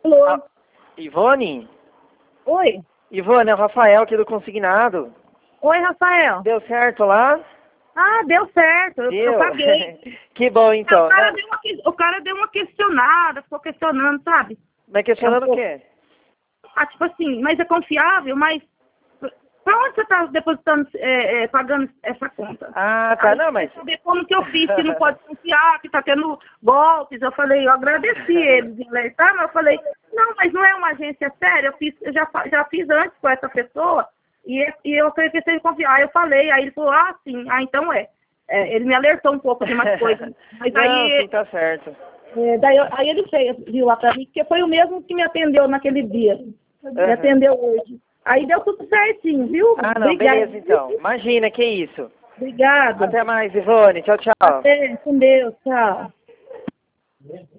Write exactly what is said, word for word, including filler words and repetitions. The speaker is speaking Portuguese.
Alô? Ah, Ivone? Oi? Ivone, é o Rafael aqui do Consignado. Oi, Rafael. Deu certo lá? Ah, deu certo. Eu, eu Deu? paguei. Que bom, Ah, então. O cara, Não, deu uma, que- o cara deu uma questionada, ficou questionando, sabe? mas questionando É um o quê? Ah, tipo assim, mas é confiável, mas pra onde você está depositando, é, é, pagando essa conta? Ah, tá. Aí Não, eu queria mas... saber como que eu fiz, que não pode confiar, que está tendo golpes. Eu falei, eu agradeci eles em alertar, mas eu falei, não, mas não é uma agência séria, eu, fiz, eu já, fa- já fiz antes com essa pessoa e, e eu falei que você confiar. Aí eu falei, aí ele falou, ah, sim, ah, então é. É, ele me alertou um pouco de umas coisas. Mas Não, aí, sim, tá certo. é, daí, eu- aí ele fez, viu lá pra mim, porque foi o mesmo que me atendeu naquele dia. Me Aham. atendeu hoje. Aí deu tudo certinho, viu? Ah, não, Obrigada. beleza, então. Imagina, que isso. Obrigada. Até mais, Ivone. Tchau, tchau. Até, com Deus, tchau.